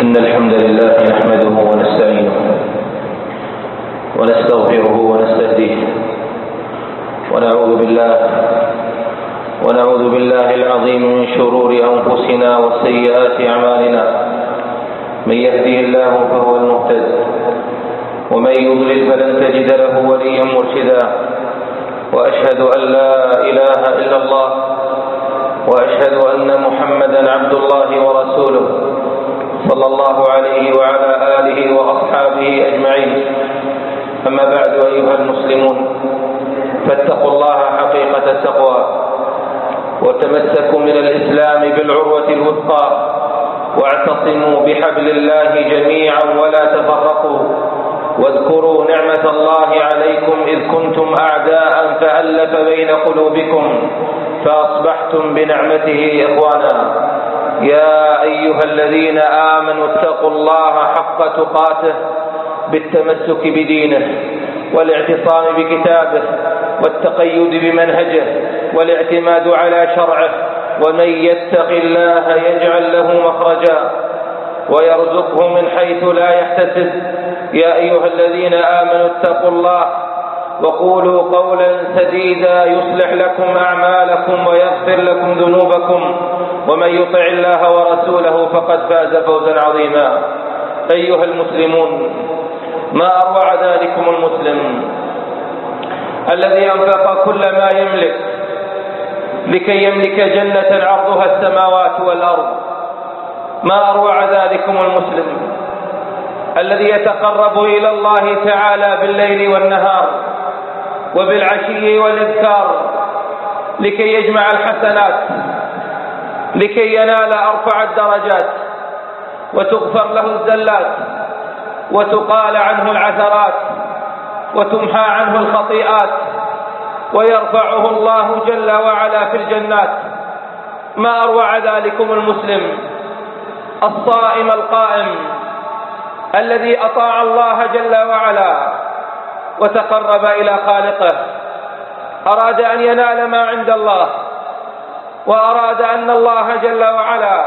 إن الحمد لله نحمده ونستعينه ونستغفره ونستهديه ونعوذ بالله العظيم من شرور أنفسنا وسيئات أعمالنا. من يهده الله فهو المهتد ومن يضلل فلن تجد له وليا مرشدا. وأشهد أن لا إله إلا الله وأشهد أن محمدا عبد الله ورسوله صلى الله عليه وعلى آله وأصحابه أجمعين. أما بعد، أيها المسلمون، فاتقوا الله حقيقة التقوى وتمسكوا من الإسلام بالعروة الوثقى واعتصموا بحبل الله جميعا ولا تفرقوا. واذكروا نعمة الله عليكم إذ كنتم أعداء فألف بين قلوبكم فأصبحتم بنعمته إخوانا. يا أيها الذين آمنوا اتقوا الله حق تقاته بالتمسك بدينه والاعتصام بكتابه والتقيد بمنهجه والاعتماد على شرعه. ومن يتق الله يجعل له مخرجا ويرزقه من حيث لا يحتسب. يا أيها الذين آمنوا اتقوا الله وقولوا قولا سديدا يصلح لكم أعمالكم ويغفر لكم ذنوبكم، ومن يطع الله ورسوله فقد فاز فوزا عظيما. أيها المسلمون، ما أروع ذلكم المسلم الذي أنفق كل ما يملك لكي يملك جنة عرضها السماوات والأرض. ما أروع ذلكم المسلم الذي يتقرب إلى الله تعالى بالليل والنهار وبالعشي والإبكار لكي يجمع الحسنات، لكي ينال أرفع الدرجات وتغفر له الزلات وتقال عنه العثرات وتمحى عنه الخطيئات ويرفعه الله جل وعلا في الجنات. ما أروع ذلكم المسلم الصائم القائم الذي أطاع الله جل وعلا وتقرب إلى خالقه، أراد أن ينال ما عند الله، وأراد أن الله جل وعلا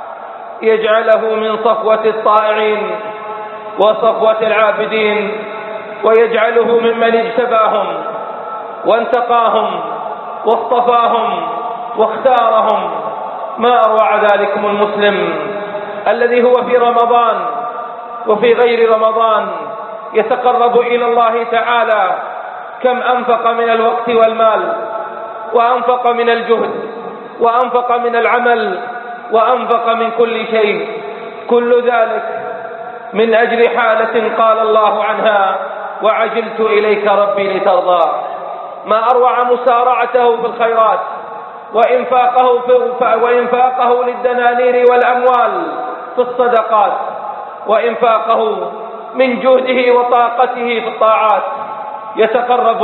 يجعله من صفوة الطائعين وصفوة العابدين، ويجعله ممن اجتباهم وانتقاهم واصطفاهم واختارهم. ما أروع ذلكم المسلم الذي هو في رمضان وفي غير رمضان يتقرب إلى الله تعالى. كم أنفق من الوقت والمال، وأنفق من الجهد، وأنفق من العمل، وأنفق من كل شيء، كل ذلك من أجل حالة قال الله عنها: وعجلت إليك ربي لترضى. ما أروع مسارعته في الخيرات وإنفاقه للدنانير والأموال في الصدقات، وإنفاقه من جهده وطاقته في الطاعات. يتقرب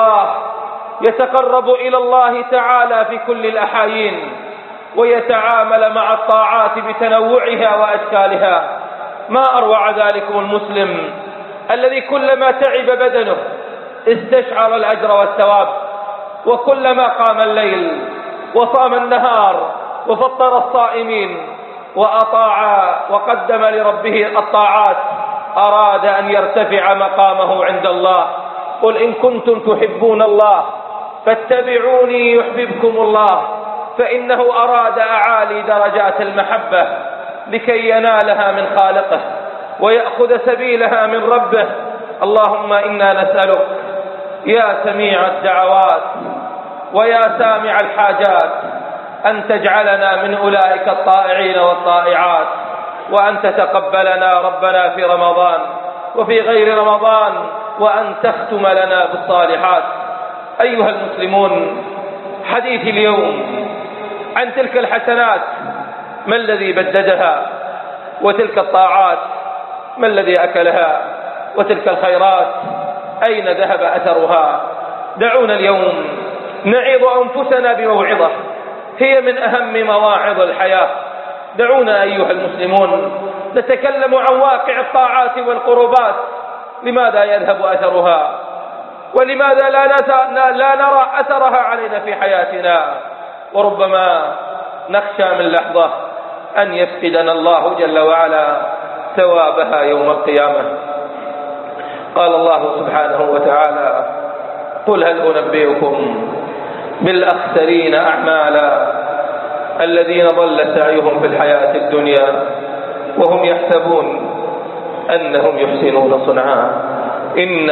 إلى الله تعالى في كل الأحايين، ويتعامل مع الطاعات بتنوعها وأشكالها. ما أروع ذلكم المسلم الذي كلما تعب بدنه استشعر الأجر والثواب، وكلما قام الليل وصام النهار وفطر الصائمين وأطاع وقدم لربه الطاعات أراد أن يرتفع مقامه عند الله. قل إن كنتم تحبون الله فاتبعوني يحببكم الله، فإنه أراد أعالي درجات المحبة لكي ينالها من خالقه ويأخذ سبيلها من ربه. اللهم إنا نسألك يا سميع الدعوات ويا سامع الحاجات أن تجعلنا من أولئك الطائعين والطائعات، وأن تتقبلنا ربنا في رمضان وفي غير رمضان، وأن تختم لنا بالصالحات. أيها المسلمون، حديث اليوم عن تلك الحسنات ما الذي بددها، وتلك الطاعات ما الذي أكلها، وتلك الخيرات أين ذهب أثرها. دعونا اليوم نعظ أنفسنا بموعظة هي من أهم مواعظ الحياة. دعونا أيها المسلمون نتكلم عن واقع الطاعات والقربات. لماذا يذهب أثرها، ولماذا لا نرى أثرها علينا في حياتنا؟ وربما نخشى من لحظة أن يفقدنا الله جل وعلا ثوابها يوم القيامة. قال الله سبحانه وتعالى: قل هل أنبئكم بالأخسرين أعمالا الذين ضل سعيهم في الحياة الدنيا وهم يحسبون أنهم يحسنون صنعا. إن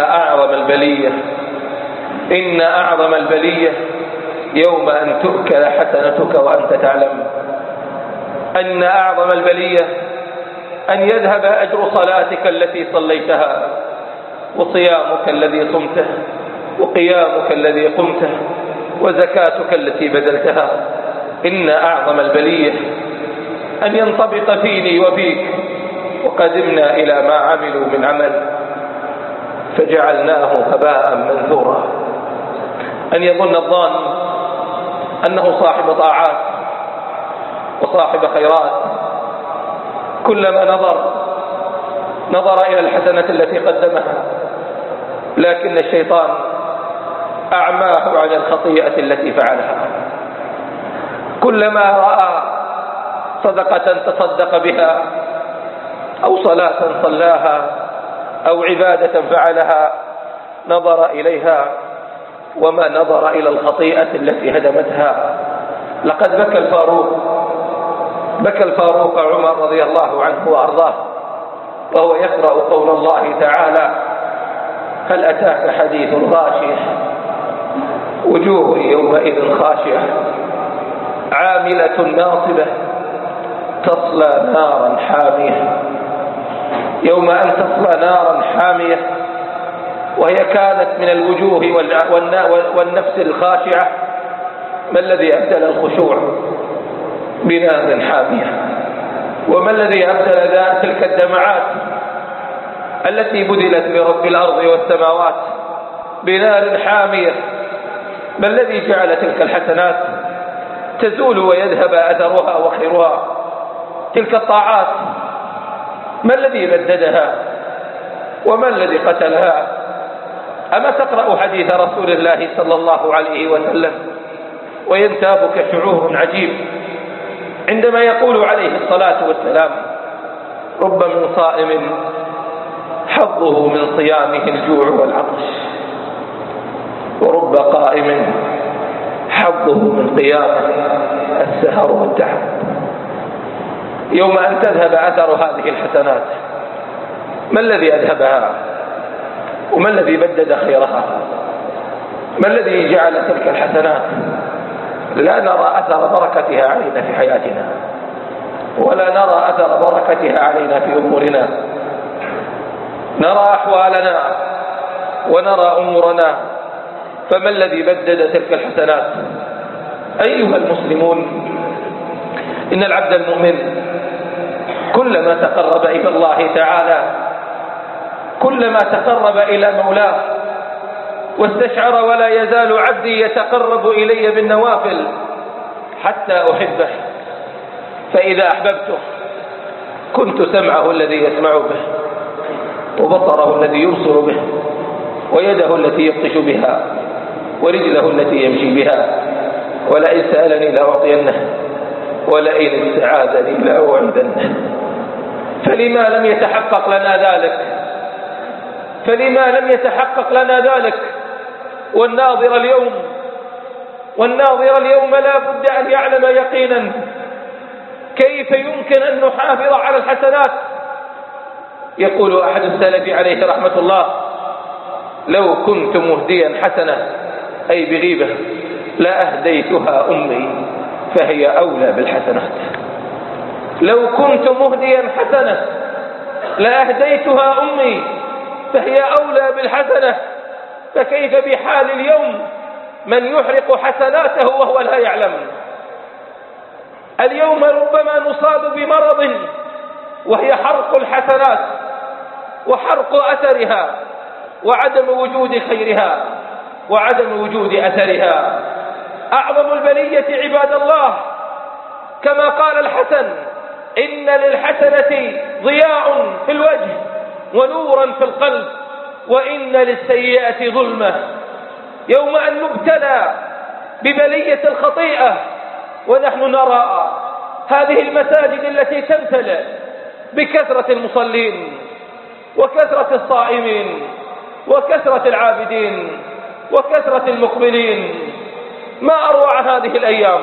أعظم البلية يوم أن تؤكل حسنتك وأنت تعلم. أن أعظم البلية أن يذهب أجر صلاتك التي صليتها، وصيامك الذي صمته، وقيامك الذي قمته، وزكاتك التي بذلتها. إن أعظم البلية أن ينطبق فيني وفيك: وقدمنا إلى ما عملوا من عمل فجعلناه هباء منثورا. أن يظن الظان أنه صاحب طاعات وصاحب خيرات، كلما نظر إلى الحسنة التي قدمها، لكن الشيطان أعماه عن الخطيئة التي فعلها. كلما رأى صدقة تصدق بها أو صلاة صلاها أو عبادة فعلها نظر إليها، وما نظر إلى الخطيئة التي هدمتها. لقد بكى الفاروق عمر رضي الله عنه وأرضاه وهو يقرأ قول الله تعالى: هل أتاك حديث الغاشية وجوه يومئذ خاشعة عاملة ناصبة تصلى نارا حامية. يوم أن تصلى نارا حامية، وهي كانت من الوجوه والنفس الخاشعة، ما الذي أبدل الخشوع بنار حامية؟ وما الذي أبدل تلك الدمعات التي بذلت لرب الأرض والسماوات بنار حامية؟ ما الذي جعل تلك الحسنات تزول ويذهب أثرها وخيرها؟ تلك الطاعات ما الذي بددها وما الذي قتلها؟ أما تقرأ حديث رسول الله صلى الله عليه وسلم وينتابك شعور عجيب عندما يقول عليه الصلاة والسلام: رب من صائم حظه من صيامه الجوع والعطش، ورب قائم حظه من قيامه السهر والتعب. يوم أن تذهب أثر هذه الحسنات، ما الذي أذهبها وما الذي بدد خيرها؟ ما الذي جعل تلك الحسنات لا نرى أثر بركتها علينا في حياتنا، ولا نرى أثر بركتها علينا في أمورنا؟ نرى أحوالنا ونرى أمورنا، فما الذي بدد تلك الحسنات؟ أيها المسلمون، إن العبد المؤمن كلما تقرب إلى الله تعالى، كلما تقرب إلى مولاه واستشعر ولا يزال عبدي يتقرب إلي بالنوافل حتى أحبه، فإذا أحببته كنت سمعه الذي يسمع به، وبصره الذي يبصر به، ويده التي يبطش بها، ورجله التي يمشي بها، ولئن سألني لأعطينه، ولئن استعاذني لأوعدنه. فلما لم يتحقق لنا ذلك؟ فلما لم يتحقق لنا ذلك؟ والناظر اليوم لا بد أن يعلم يقينا كيف يمكن أن نحافظ على الحسنات. يقول أحد السلف عليه رحمة الله: لو كنت مهديا حسنة، أي بغيبة، لأهديتها أمي فهي أولى بالحسنات. لو كنت مهديا حسنة لأهديتها أمي فهي أولى بالحسنة. فكيف بحال اليوم من يحرق حسناته وهو لا يعلم؟ اليوم ربما نصاب بمرض وهي حرق الحسنات وحرق أثرها وعدم وجود خيرها وعدم وجود أثرها. أعظم البلية عباد الله كما قال الحسن: إن للحسنة ضياء في الوجه ونورا في القلب، وإن للسيئة ظلمة. يوم أن نبتلى ببلية الخطيئة ونحن نرى هذه المساجد التي تمتلئ بكثرة المصلين وكثرة الصائمين وكثرة العابدين وكثرة المقبلين، ما أروع هذه الأيام.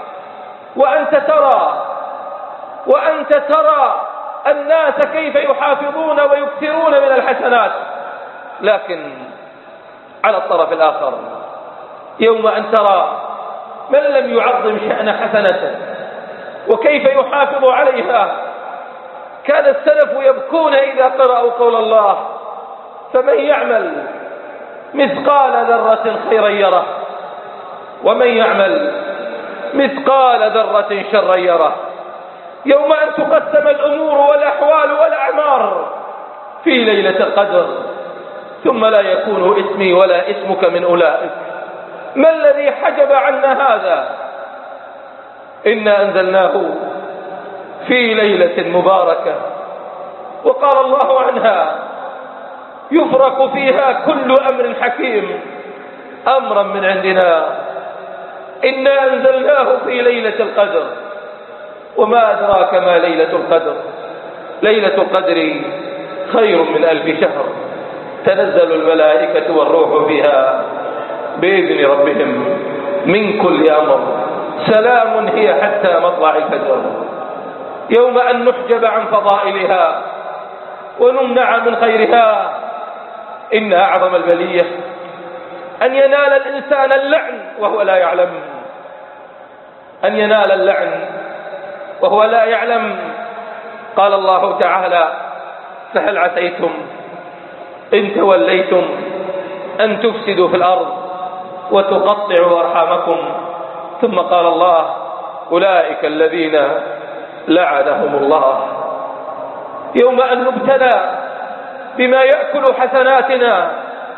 وأنت ترى الناس كيف يحافظون ويكثرون من الحسنات، لكن على الطرف الآخر يوم أن ترى من لم يعظم شأن حسنته وكيف يحافظ عليها. كان السلف يبكون إذا قرأوا قول الله: فمن يعمل مثقال ذرة خيرا يره ومن يعمل مثقال ذرة شرا يره. يوم أن تقسم الأمور والأحوال والأعمار في ليلة القدر ثم لا يكون اسمي ولا اسمك من أولئك. ما الذي حجب عنا هذا؟ إنا أنزلناه في ليلة مباركة، وقال الله عنها: يفرق فيها كل أمر حكيم أمرا من عندنا إنا أنزلناه في ليلة القدر. وما أدراك ما ليلة القدر؟ ليلة القدر خير من 1000 شهر، تنزل الملائكة والروح فيها بإذن ربهم من كل أمر، سلام هي حتى مطلع الفجر. يوم أن نحجب عن فضائلها ونمنع من خيرها. إن أعظم البلية أن ينال الإنسان اللعن وهو لا يعلم، أن ينال اللعن وهو لا يعلم. قال الله تعالى: فهل عسيتم إن توليتم أن تفسدوا في الأرض وتقطعوا أرحامكم. ثم قال الله: أولئك الذين لعنهم الله. يوم أن نبتلى بما يأكل حسناتنا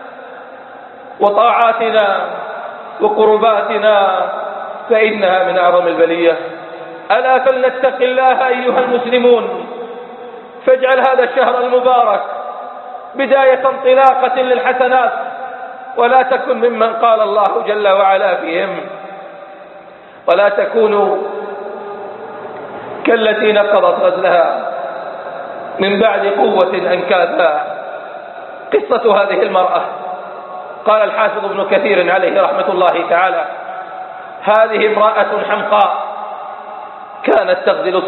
وطاعاتنا وقرباتنا فإنها من أعظم البلية. ألا فلنتق الله أيها المسلمون، فاجعل هذا الشهر المبارك بداية انطلاقة للحسنات، ولا تكن ممن قال الله جل وعلا فيهم: ولا تكونوا كالتي نقضت غزلها من بعد قوة أنكاثا. قصة هذه المرأة، قال الحافظ ابن كثير عليه رحمة الله تعالى: هذه امرأة حمقاء كانت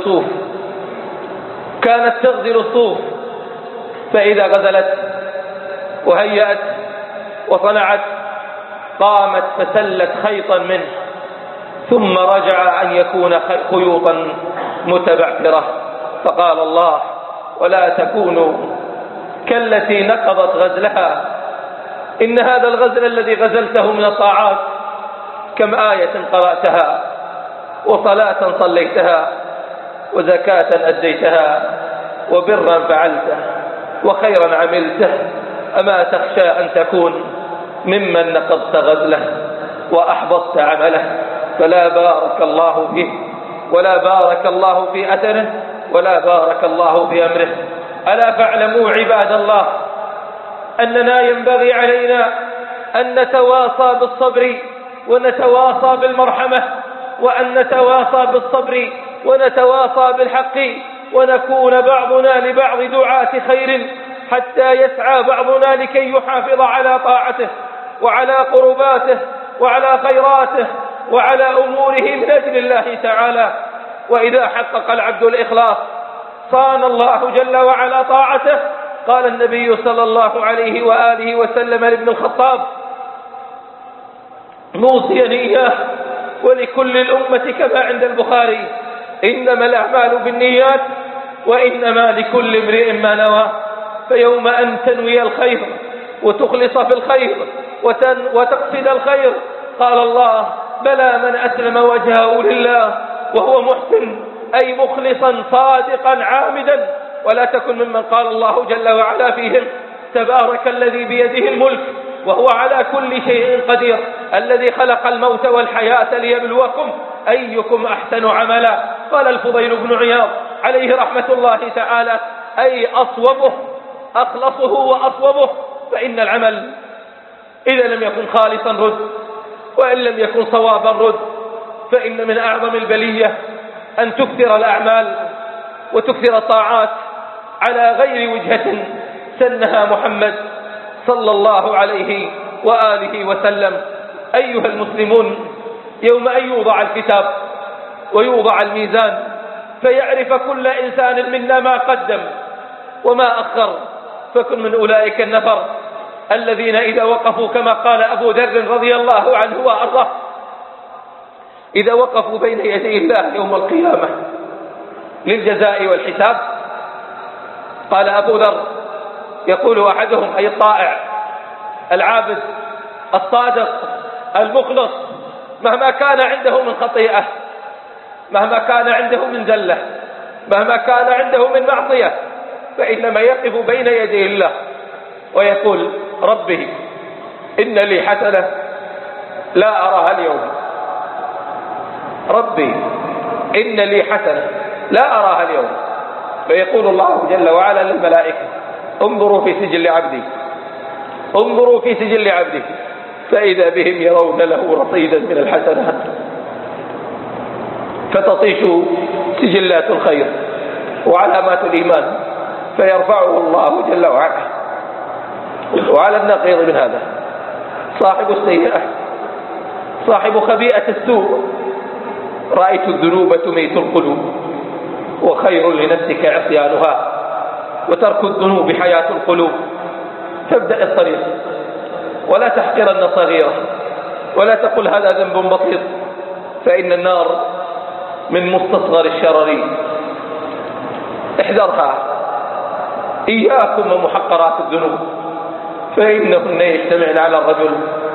تغزل الصوف، فإذا غزلت وهيأت وصنعت قامت فسلت خيطا منه، ثم رجع أن يكون خيوطا متبعثرة. فقال الله: ولا تكونوا كالتي نقضت غزلها. إن هذا الغزل الذي غزلته من الطاعات كم آية قرأتها، وصلاة صليتها، وزكاة أديتها، وبرا فعلته، وخيرا عملته. أما تخشى أن تكون ممن نقضت غزله وأحبطت عمله؟ فلا بارك الله فيه، ولا بارك الله في أثره، ولا بارك الله في أمره. ألا فاعلموا عباد الله أننا ينبغي علينا أن نتواصى بالصبر ونتواصى بالمرحمة، وأن نتواصى بالصبر ونتواصى بالحق، ونكون بعضنا لبعض دعاة خير، حتى يسعى بعضنا لكي يحافظ على طاعته وعلى قرباته وعلى خيراته وعلى أموره من أجل الله تعالى. وإذا حقق العبد الإخلاص صان الله جل وعلا طاعته. قال النبي صلى الله عليه وآله وسلم لابن الخطاب موصيا إياه ولكل الأمة كما عند البخاري: إنما الأعمال بالنيات وإنما لكل امرئ ما نوى. فيوم أن تنوي الخير وتخلص في الخير وتقصد الخير، قال الله: بلى من أسلم وجهه لله وهو محسن، أي مخلصا صادقا عامدا. ولا تكن ممن قال الله جل وعلا فيهم: تبارك الذي بيده الملك وهو على كل شيء قدير، الذي خلق الموت والحياة ليبلوكم أيكم أحسن عملا. قال الفضيل بن عياض عليه رحمة الله تعالى: أي أصوبه، أخلصه وأصوبه. فإن العمل إذا لم يكن خالصا رد، وإن لم يكن صوابا رد. فإن من أعظم البلية أن تكثر الأعمال وتكثر الطاعات على غير وجهة سنها محمد صلى الله عليه وآله وسلم. أيها المسلمون، يوم أن يوضع الكتاب ويوضع الميزان فيعرف كل إنسان منا ما قدم وما أخر، فكن من أولئك النفر الذين إذا وقفوا كما قال أبو ذر رضي الله عنه وأرضاه، إذا وقفوا بين يدي الله يوم القيامة للجزاء والحساب، قال أبو ذر يقول أحدهم أي الطائع العابد الصادق المخلص، مهما كان عنده من خطيئة، مهما كان عنده من زلة، مهما كان عنده من معصية، فإنما يقف بين يدي الله ويقول ربي إن لي حسنة لا أراها اليوم، ربي إن لي حسنة لا أراها اليوم. فيقول الله جل وعلا للملائكة انظروا في سجل عبدي، انظروا في سجل عبدي، فإذا بهم يرون له رصيدا من الحسنات، فتطيش سجلات الخير وعلامات الإيمان فيرفعه الله جل وعلا. وعلى النقيض من هذا صاحب السيئة، صاحب خبيئة السوء، رأيت الذنوب تميت القلوب وخير لنفسك عصيانها وترك الذنوب حياة القلوب. فابدأ الطريق ولا تحقرن صغيرة ولا تقل هذا ذنب بسيط، فإن النار من مستصغر الشرر، احذرها. إياكم ومحقرات الذنوب فإنهن يجتمعن على الرجل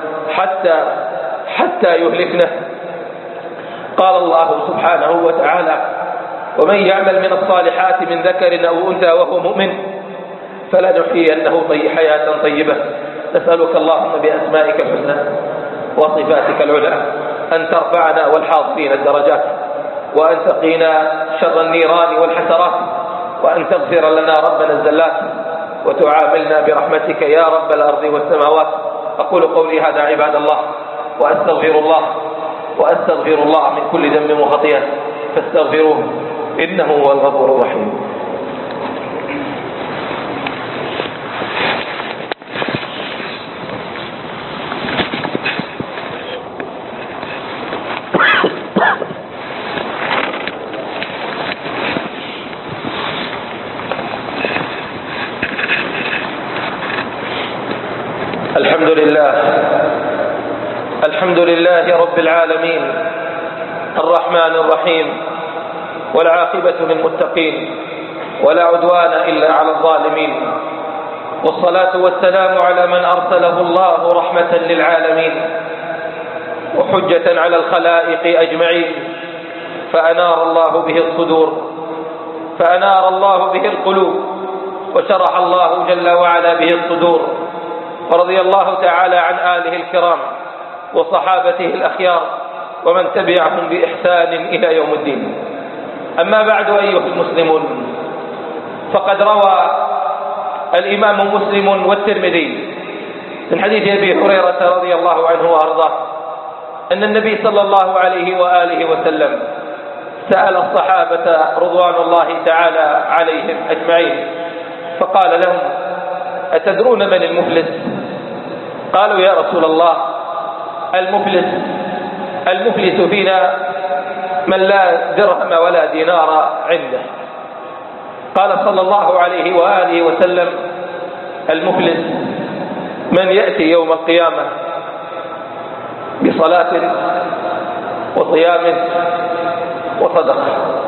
حتى يهلكنه. قال الله سبحانه وتعالى ومن يعمل من الصالحات من ذكر أو أنثى وهو مؤمن فلنحيينه حياة طيبة. نسألك اللهم بأسمائك الحسنى وصفاتك العلى أن ترفعنا والحاضرين الدرجات، وأن تقينا شر النيران والحسرات، وأن تغفر لنا ربنا الزلات وتعاملنا برحمتك يا رب الأرض والسماوات. أقول قولي هذا عباد الله وأستغفر الله من كل ذنب وخطيئة فاستغفروه إنه هو الغفور الرحيم. الحمد لله رب العالمين الرحمن الرحيم، والعاقبة للمتقين ولا عدوان إلا على الظالمين، والصلاة والسلام على من أرسله الله رحمة للعالمين وحجة على الخلائق أجمعين، فأنار الله به القلوب وشرح الله جل وعلا به الصدور، ورضي الله تعالى عن آله الكرام وصحابته الأخيار ومن تبعهم بإحسان إلى يوم الدين. أما بعد أيها المسلمون، فقد روى الإمام مسلم والترمذي من حديث أبي هريرة رضي الله عنه وأرضاه أن النبي صلى الله عليه وآله وسلم سأل الصحابة رضوان الله تعالى عليهم أجمعين فقال لهم أتدرون من المفلس؟ قالوا يا رسول الله المفلس فينا من لا درهم ولا دينار عنده. قال صلى الله عليه وآله وسلم المفلس من يأتي يوم القيامة بصلاة وصيام وصدقة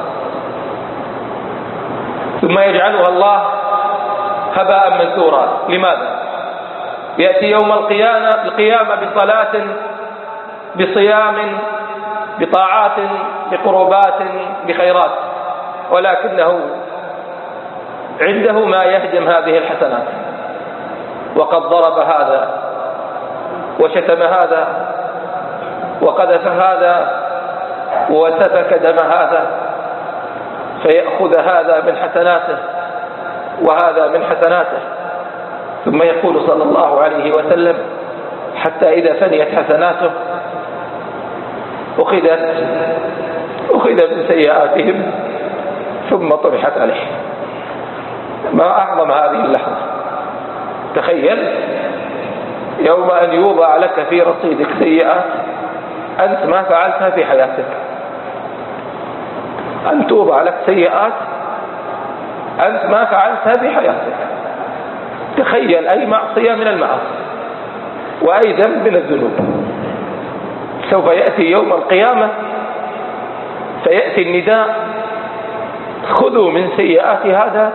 ثم يجعلها الله هباء منثورا. لماذا؟ يأتي يوم القيامة بصلاة بصيام بطاعات بقربات بخيرات، ولكنه عنده ما يهدم هذه الحسنات، وقد ضرب هذا وشتم هذا وقذف هذا وسفك دم هذا، فيأخذ هذا من حسناته وهذا من حسناته. ثم يقول صلى الله عليه وسلم حتى إذا فنيت حسناته أخذت أخذ من سيئاتهم ثم طرحت عليه. ما أعظم هذه اللحظة. تخيل يوم أن يوضع لك في رصيدك سيئات أنت ما فعلتها في حياتك، أن توضع لك سيئات أنت ما فعلتها في حياتك. تخيل أي معصية من المعاصي وأي ذنب من الذنوب. سوف يأتي يوم القيامة فيأتي النداء: خذوا من سيئات هذا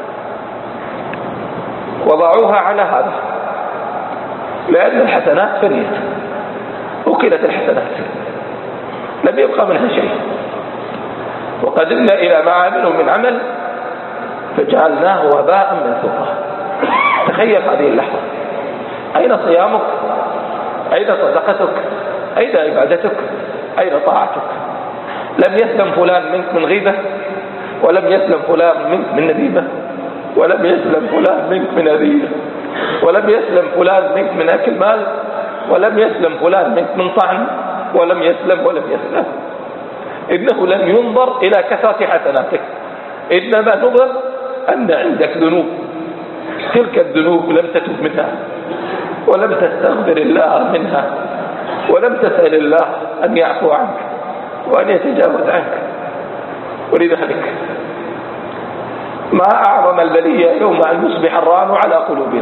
وضعوها على هذا، لأن الحسنات فنيت، أكلت الحسنات، لم يبقى منها شيء. وقدمنا إلى ما عملوا من عمل فجعلناه وباء منثورا. تخيل هذه اللحظة. أين صيامك؟ أين صدقتك؟ أين عبادتك؟ أين طاعتك؟ لم يسلم فلان منك من غيبة، ولم يسلم فلان منك من نميمة، ولم يسلم فلان منك من أذية، ولم يسلم فلان منك من أكل مال، ولم يسلم فلان منك من طعن، ولم يسلم. إنه لم ينظر إلى كثرة حسناتك، إنما نظر أن عندك ذنوب. تلك الذنوب لم تتب منها، ولم تستغفر الله منها، ولم تسأل الله أن يعفو عنك وأن يتجاوز عنك. ولذلك ما أعظم البلية يوم أن يصبح الران على قلوبنا.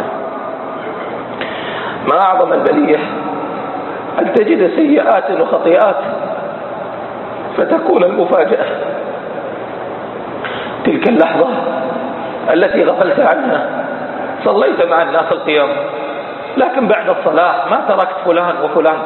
ما أعظم البلية أن تجد سيئات وخطيئات فتكون المفاجأة تلك اللحظة التي غفلت عنها. صليت مع الناس القيام، لكن بعد الصلاة ما تركت فلان وفلان.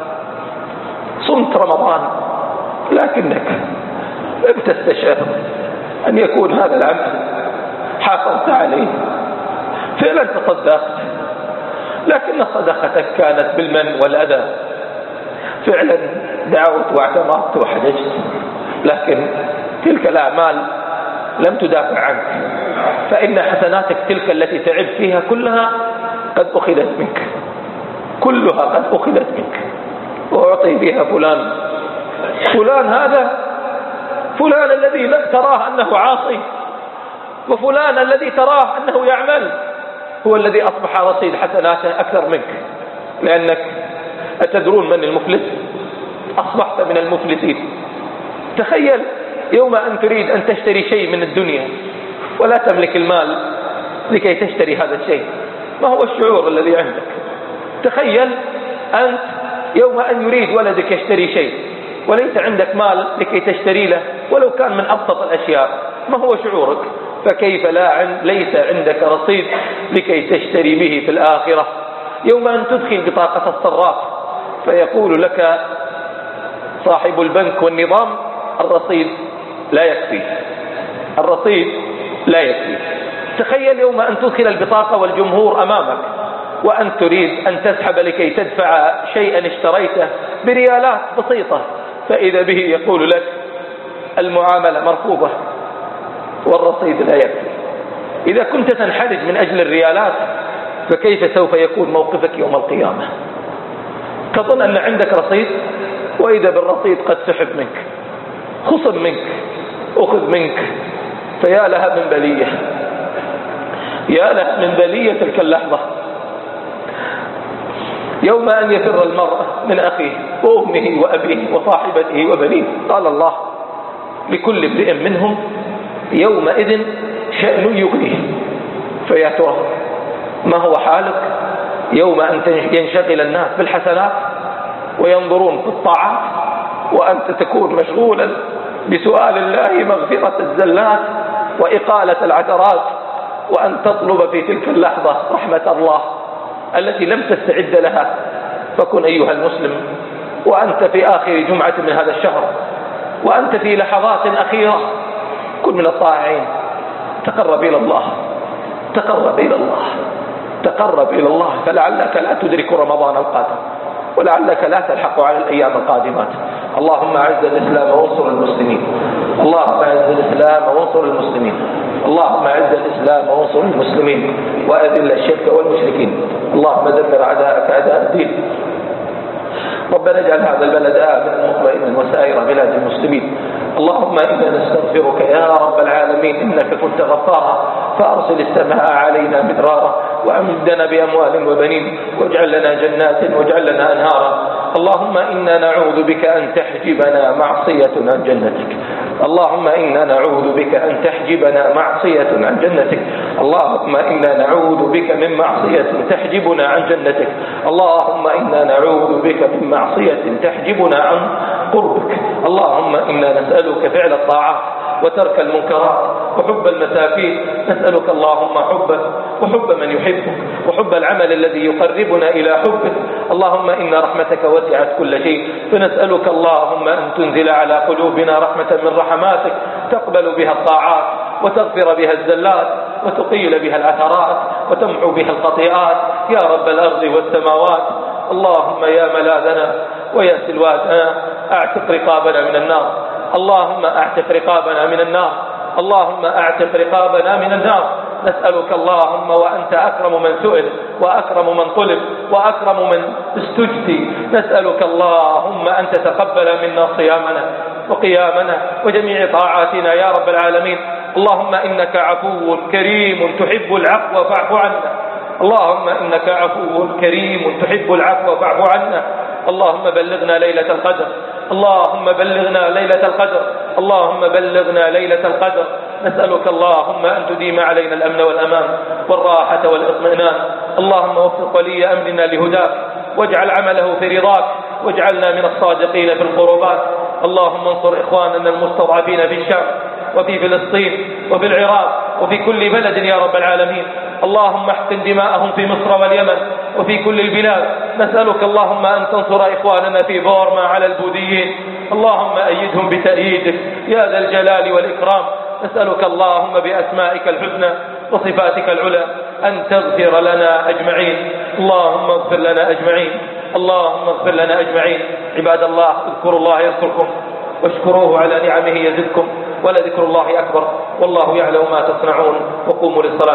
صمت رمضان لكنك لم تستشعر أن يكون هذا العمل حافظت عليه. فعلا تصدقت، لكن صدقتك كانت بالمن والأذى. فعلا دعوت واعتمرت وحججت، لكن تلك الأعمال لم تدافع عنك، فإن حسناتك تلك التي تعبت فيها كلها قد أخذت منك، كلها قد أخذت منك وأعطي فيها فلان هذا، فلان الذي تراه أنه عاصي، وفلان الذي تراه أنه يعمل، هو الذي أصبح رصيد حسناته أكثر منك. لأنك أتدرون من المفلس؟ أصبحت من المفلسين. تخيل يوم أن تريد أن تشتري شيء من الدنيا ولا تملك المال لكي تشتري هذا الشيء، ما هو الشعور الذي عندك؟ تخيل أنت يوم أن يريد ولدك يشتري شيء وليس عندك مال لكي تشتري له ولو كان من أبسط الأشياء، ما هو شعورك؟ فكيف ليس عندك رصيد لكي تشتري به في الآخرة؟ يوم أن تدخل بطاقة الصراف فيقول لك صاحب البنك والنظام: الرصيد لا يكفي، الرصيد لا يكفي. تخيل يوم أن تدخل البطاقة والجمهور أمامك وأن تريد أن تسحب لكي تدفع شيئا اشتريته بريالات بسيطة، فإذا به يقول لك: المعاملة مرفوضة والرصيد لا يكفي. إذا كنت تنحرج من أجل الريالات فكيف سوف يكون موقفك يوم القيامة؟ تظن أن عندك رصيد وإذا بالرصيد قد سحب منك، خصم منك، أخذ منك. فيا لها من بلية، يا لها من بلية تلك اللحظة يوم أن يفر المرء من أخيه وأمه وأبيه وصاحبته وبنيه. قال الله: لكل امرئ منهم يومئذ شأن يغنيه. فيا ترى ما هو حالك يوم أن ينشغل الناس بالحسنات وينظرون في الطاعات، وأنت تكون مشغولا بسؤال الله مغفرة الزلات وإقالة العثرات، وأن تطلب في تلك اللحظة رحمة الله التي لم تستعد لها. فكن أيها المسلم وأنت في آخر جمعة من هذا الشهر وأنت في لحظات أخيرة كن من الطائعين. تقرب إلى الله، تقرب إلى الله، تقرب إلى الله، فلعلك لا تدرك رمضان القادم، ولعلك لا تلحق على الأيام القادمات. اللهم أعز الإسلام وانصر المسلمين، اللهم أعز الإسلام وانصر المسلمين، اللهم أعز الإسلام وانصر المسلمين، وأذل الشرك والمشركين. اللهم دمر أعداءك أعداء الدين. ربنا اجعل هذا البلد آمنا مطمئنا وسائر بلاد المسلمين. اللهم إنا نستغفرك يا رب العالمين إنك كنت غفارا فأرسل السماء علينا مدرارا وأمدنا بأموال وبنين واجعل لنا جنات واجعل لنا أنهارا. اللهم إنا نعوذ بك أن تحجبنا معصية عن جنتك. اللهم إنا نعوذ بك أن تحجبنا معصية عن جنتك. اللهم إنا نعوذ بك من معصية تحجبنا عن جنتك. اللهم إنا نعوذ بك من معصية تحجبنا عن قربك. اللهم إنا نسألك فعل الطاعات وترك المنكرات وحب المساكين. نسألك اللهم حبك وحب من يحبك وحب العمل الذي يقربنا إلى حبك. اللهم إن رحمتك وسعت كل شيء، فنسألك اللهم أن تنزل على قلوبنا رحمة من رحماتك تقبل بها الطاعات وتغفر بها الزلات وتقيل بها العثرات وتمحو بها الخطيئات يا رب الأرض والسماوات. اللهم يا ملاذنا ويا سلواتنا اعتق رقابنا من النار. اللهم اعتق رقابنا من النار. اللهم اعتق رقابنا من النار. نسألك اللهم وأنت أكرم من سئل وأكرم من طلب وأكرم من استجدي، نسألك اللهم أن تتقبل منا صيامنا وقيامنا وجميع طاعاتنا يا رب العالمين. اللهم إنك عفو كريم تحب العفو فاعف عنا. اللهم إنك عفو كريم تحب العفو فاعف عنا. اللهم بلغنا ليلة القدر. اللهم بلغنا ليلة القدر. اللهم بلغنا ليلة القدر. نسألك اللهم أن تديم علينا الأمن والأمان والراحة والإطمئنان. اللهم وفق ولي أمرنا لهداك واجعل عمله في رضاك واجعلنا من الصادقين في القربات. اللهم انصر إخواننا المستضعفين في الشام وفي فلسطين وفي العراق وفي كل بلد يا رب العالمين. اللهم احقن دماءهم في مصر واليمن وفي كل البلاد. نسألك اللهم أن تنصر إخواننا في بورما على البوذيين. اللهم أيدهم بتأييدك يا ذا الجلال والإكرام. نسألك اللهم بأسمائك الحسنى وصفاتك العلى أن تغفر لنا أجمعين. اللهم اغفر لنا أجمعين. اللهم اغفر لنا أجمعين. عباد الله اذكروا الله يذكركم واشكروه على نعمه يزدكم ولذكر الله أكبر والله يعلم ما تصنعون. وقوموا للصلاة.